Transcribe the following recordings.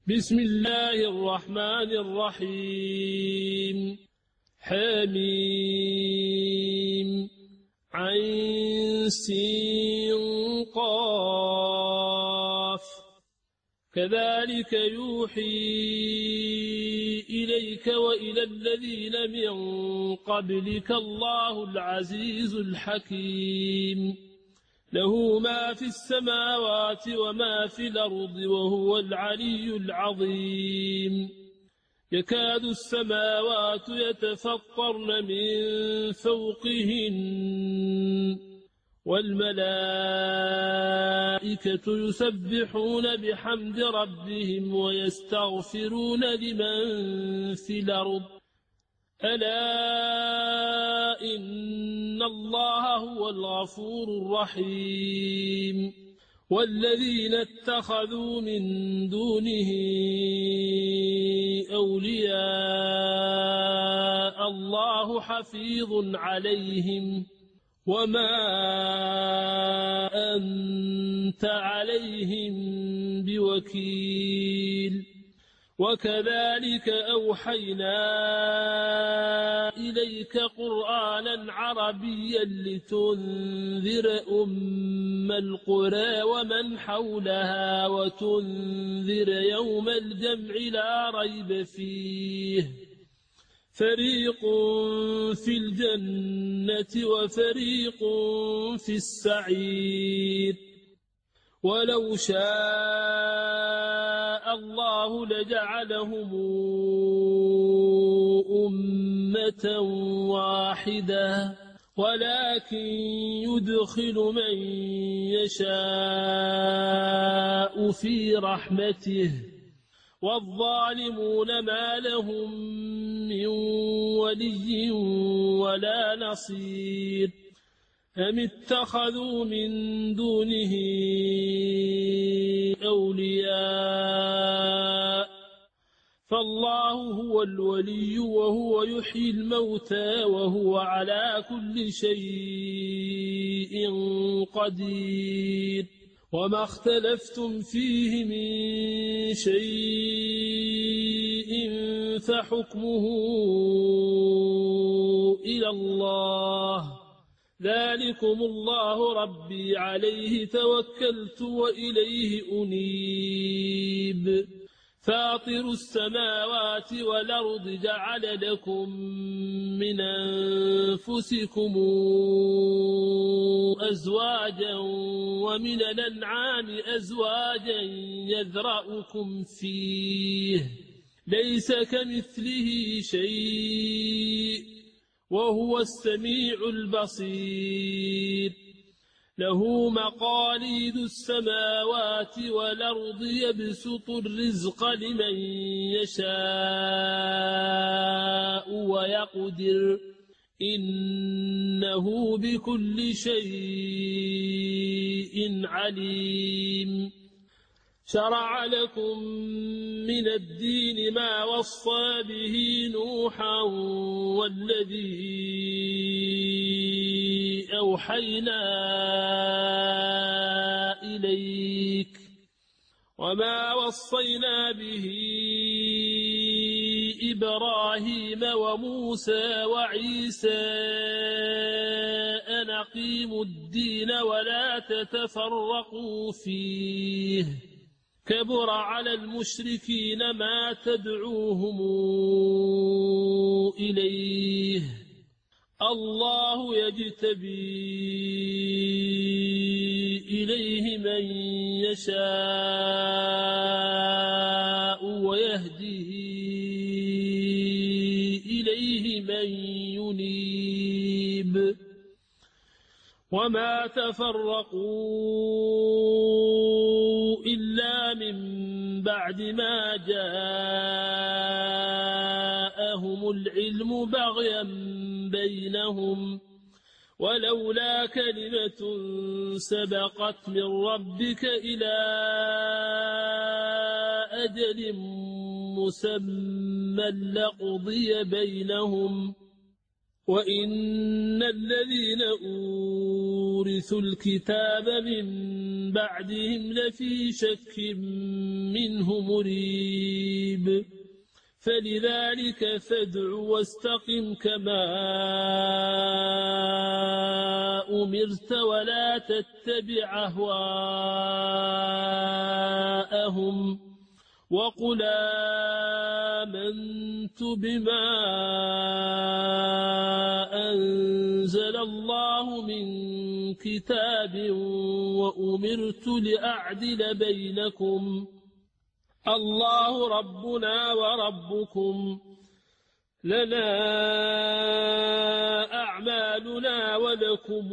بسم الله الرحمن الرحيم حميم عين سين قاف كذلك يوحي إليك وإلى الذين من قبلك الله العزيز الحكيم له ما في السماوات وما في الأرض وهو العلي العظيم يكاد السماوات يتفطرن من فوقهن والملائكة يسبحون بحمد ربهم ويستغفرون لمن في الأرض ألا إن الله هو الغفور الرحيم والذين اتخذوا من دونه أولياء الله حفيظ عليهم وما أنت عليهم بوكيل وكذلك أوحينا إليك قرآنا عربيا لتنذر أم القرى ومن حولها وتنذر يوم الجمع لا ريب فيه فريق في الجنة وفريق في السعير ولو شاء الله لجعلهم أمة واحدة ولكن يدخل من يشاء في رحمته والظالمون ما لهم من ولي ولا نصير أم اتخذوا من دونه أولياء فالله هو الولي وهو يحيي الموتى وهو على كل شيء قدير وما اختلفتم فيه من شيء فحكمه إلى الله ذلكم الله ربي عليه توكلت وإليه أنيب فاطر السماوات والأرض جعل لكم من أنفسكم أزواجا ومن الأنعام أزواجا يذرأكم فيه ليس كمثله شيء وهو السميع البصير له مقاليد السماوات والأرض يبسط الرزق لمن يشاء ويقدر إنه بكل شيء عليم شرع لكم من الدين ما وصى به نوحا والذي أوحينا إليك وما وصينا به إبراهيم وموسى وعيسى أن أقيموا الدين ولا تتفرقوا فيه كبر على المشركين ما تدعوهم إليه الله يجتبي إليه من يشاء ويهدي إليه من ينيب وما تفرقوا إلا من بعد ما جاءهم العلم بغيا بينهم ولولا كلمة سبقت من ربك إلى أجل مسمى لقضي بينهم وإن الذين أورثوا الكتاب من بعدهم لفي شك منه مريب فلذلك فادع واستقم كما أمرت ولا تتبع أهواءهم وقل آمنت بما أنزل الله من كتاب وأمرت لأعدل بينكم الله ربنا وربكم لنا أعمالنا ولكم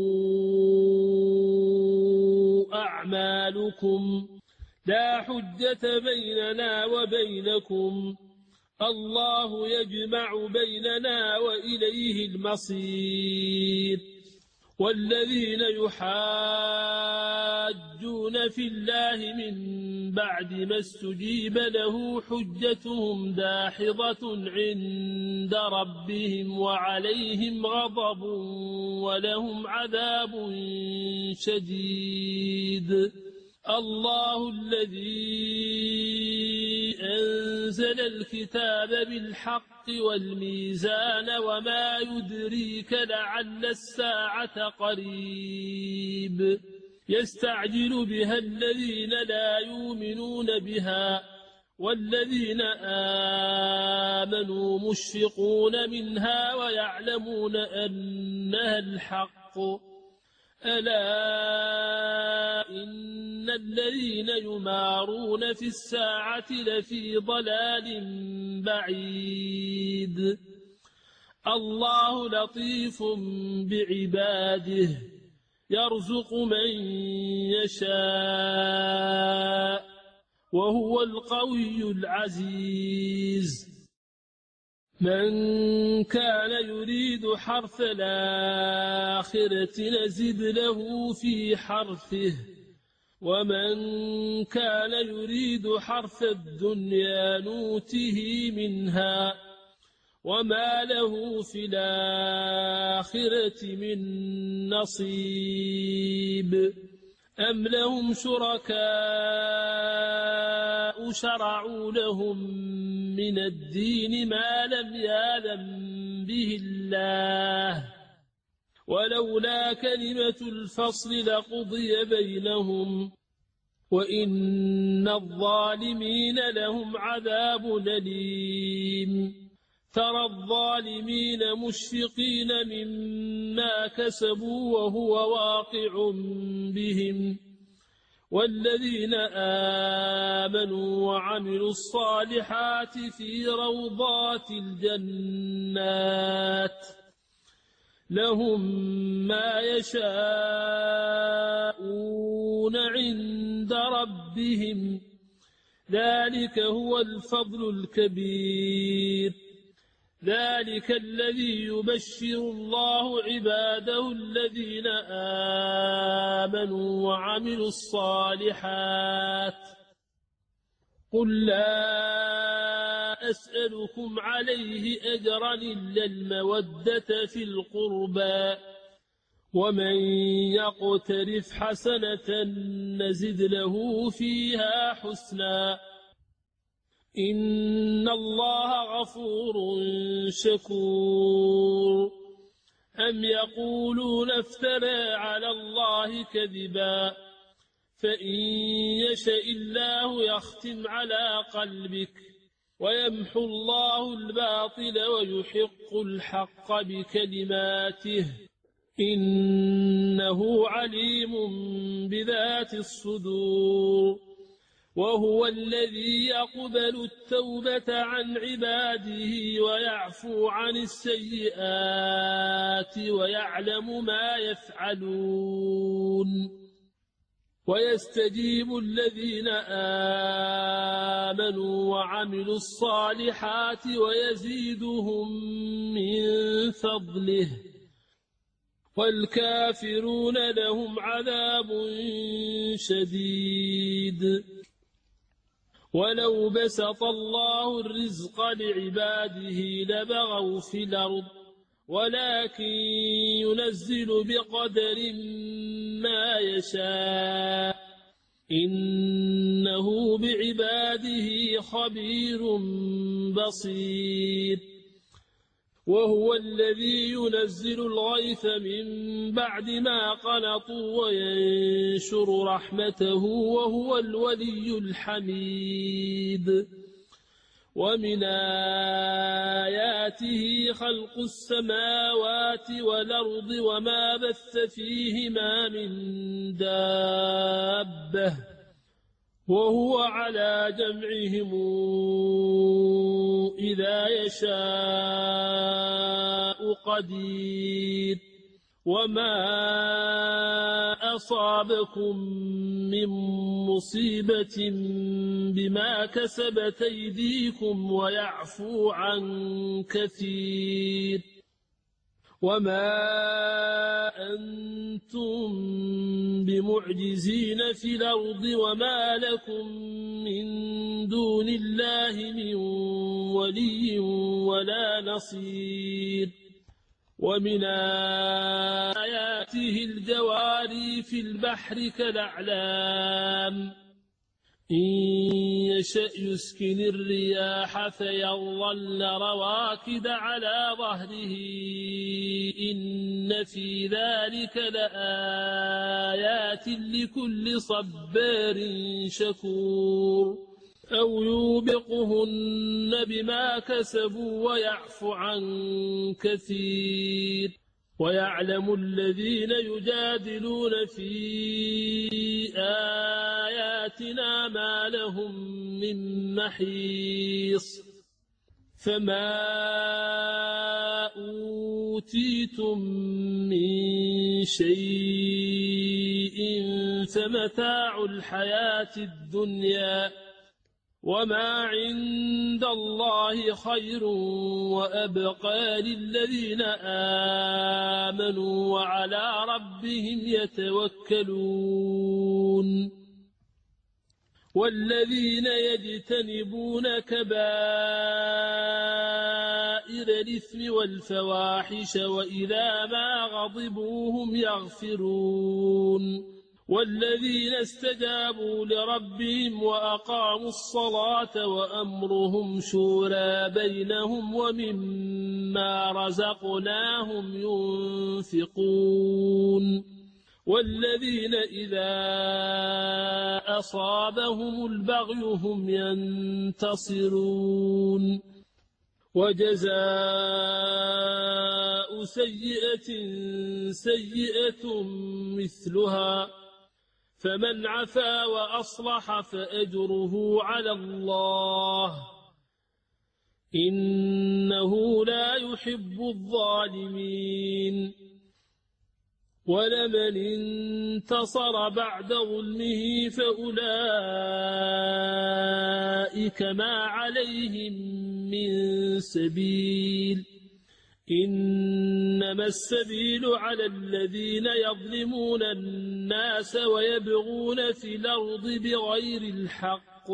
أعمالكم لا حجة بيننا وبينكم الله يجمع بيننا وإليه المصير والذين يحاجون في الله من بعد ما استجيب له حجتهم داحضة عند ربهم وعليهم غضب ولهم عذاب شديد الله الذي أنزل الكتاب بالحق والميزان وما يدريك لعل الساعة قريب يستعجل بها الذين لا يؤمنون بها والذين آمنوا مشفقون منها ويعلمون أنها الحق ألا إن الذين يمارون في الساعة لفي ضلال بعيد الله لطيف بعباده يرزق من يشاء وهو القوي العزيز من كان يريد حرث الآخرة نزد له في حرثه ومن كان يريد حرث الدنيا نوته منها وما له في الآخرة من نصيب أم لهم شركاء شرعوا لهم من الدين ما لم يأذن به الله ولولا كلمة الفصل لقضي بينهم وإن الظالمين لهم عذاب أليم ترى الظالمين مشفقين مما كسبوا وهو واقع بهم والذين آمنوا وعملوا الصالحات في روضات الجنات لهم ما يشاءون عند ربهم ذلك هو الفضل الكبير ذلك الذي يبشر الله عباده الذين آمنوا وعملوا الصالحات قل لا أسألكم عليه أجرا إلا المودة في القربى ومن يقترف حسنة نزد له فيها حسنا إن الله غفور شكور أم يقولون افترى على الله كذبا فإن يشاء الله يختم على قلبك ويمحو الله الباطل ويحق الحق بكلماته إنه عليم بذات الصدور وهو الذي يقبل التوبة عن عباده ويعفو عن السيئات ويعلم ما يفعلون ويستجيب الذين آمنوا وعملوا الصالحات ويزيدهم من فضله والكافرون لهم عذاب شديد ولو بسط الله الرزق لعباده لبغوا في الأرض ولكن ينزل بقدر ما يشاء إنه بعباده خبير بصير وهو الذي ينزل الغيث من بعد ما قنطوا وينشر رحمته وهو الولي الحميد ومن آياته خلق السماوات والأرض وما بث فيهما من دابة وهو على جمعهم إذا يشاء قدير وما أصابكم من مصيبة بما كسبت أيديكم ويعفو عن كثير وما أنتم بمعجزين في الأرض وما لكم من دون الله من ولي ولا نصير ومن آياته الجواري في البحر كالأعلام إن يشأ يسكن الرياح فيظلن رواكد على ظهره إن في ذلك لآيات لكل صبار شكور أو يوبقهن بما كسبوا ويعفو عن كثير ويعلم الذين يجادلون في آياتنا ما لهم من محيص فما أوتيتم من شيء فمتاع الحياة الدنيا وما عند الله خير وأبقى للذين آمنوا وعلى ربهم يتوكلون والذين يجتنبون كبائر الإثم والفواحش وإذا ما غضبوا هم يغفرون والذين استجابوا لربهم وأقاموا الصلاة وأمرهم شورى بينهم ومما رزقناهم ينفقون والذين إذا أصابهم البغي هم ينتصرون وجزاء سيئة سيئة مثلها فمن عفا وأصلح فأجره على الله إنه لا يحب الظالمين ولمن انتصر بعد ظلمه فأولئك ما عليهم من سبيل إنما السبيل على الذين يظلمون الناس ويبغون في الأرض بغير الحق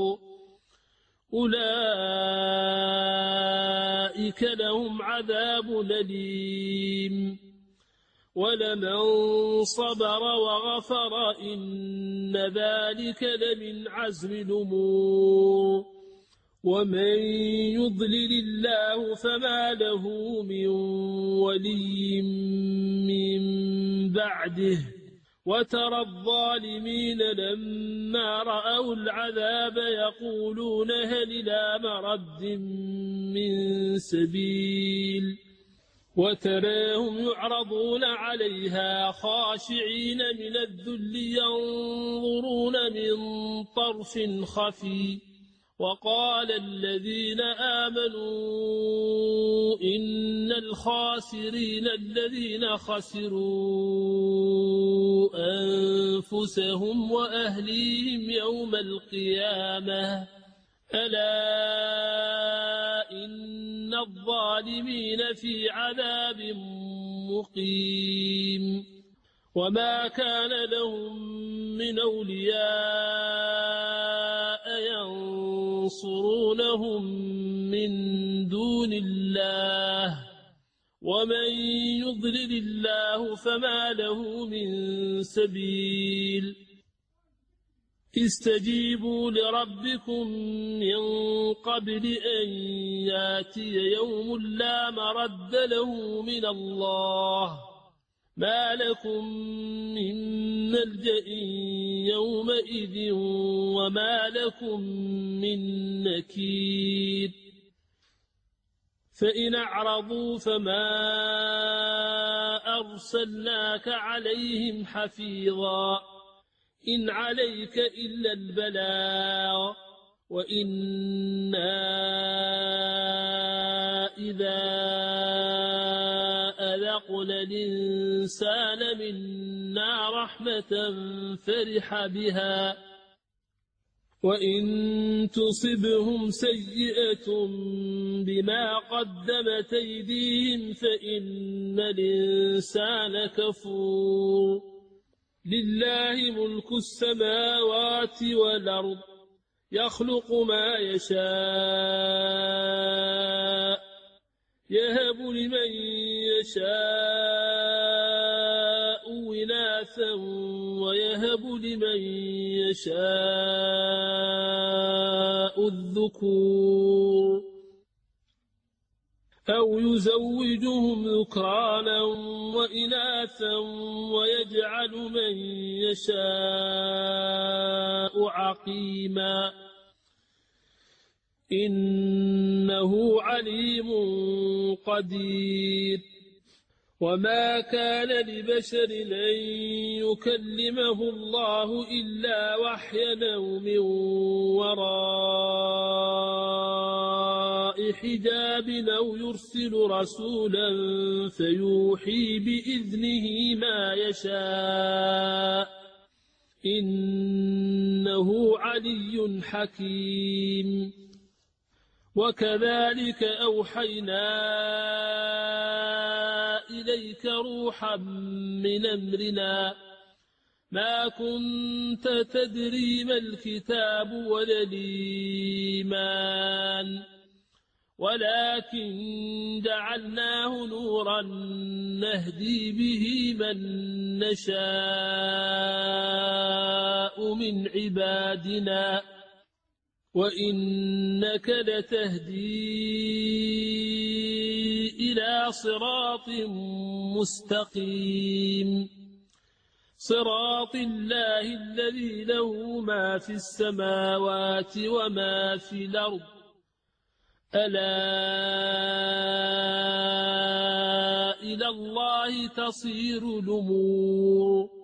أولئك لهم عذاب أليم ولمن صبر وغفر إن ذلك لمن عزم الأمور ومن يضلل الله فما له من ولي من بعده وترى الظالمين لما رأوا العذاب يقولون هل إلى مرد من سبيل وتراهم يعرضون عليها خاشعين من الذل ينظرون من طرف خفي وقال الذين آمنوا إن الخاسرين الذين خسروا أنفسهم وأهليهم يوم القيامة ألا إن الظالمين في عذاب مقيم وما كان لهم من أولياء ينصرونهم من دون الله ومن يضلل الله فما له من سبيل استجيبوا لربكم من قبل أن ياتي يوم لا مرد له من الله ما لكم من ملجأ يومئذ وما لكم من نكير فإن أعرضوا فما أرسلناك عليهم حفيظا إن عليك إلا البلاغ وإنا إذا أذقنا الإنسان منا رحمة فرح بها وإن تصبهم سيئة بما قدمت أيديهم فإن الإنسان كفور لله ملك السماوات والأرض يخلق ما يشاء يهب لمن يشاء إناثا ويهب لمن يشاء الذكور أو يزوجهم ذكرانا وإناثا ويجعل من يشاء عقيما إنه عليم قدير وما كان لبشر أن يكلمه الله إلا وحيا أو من وراء حجاب أو يرسل رسولا فيوحي بإذنه ما يشاء إنه علي حكيم وكذلك أوحينا إليك روحا من أمرنا ما كنت تدري ما الكتاب ولا الإيمان ولكن جعلناه نورا نهدي به من نشاء من عبادنا وإنك لتهدي إلى صراط مستقيم صراط الله الذي له ما في السماوات وما في الأرض ألا إلى الله تصير الأمور